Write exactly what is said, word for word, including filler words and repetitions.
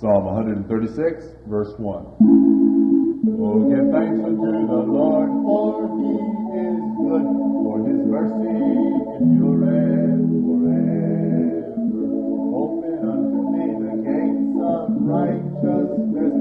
Psalm one thirty-six, verse one. Oh, give thanks unto the Lord, for he is good, for his mercy endureth forever. Open unto me the gates of righteousness,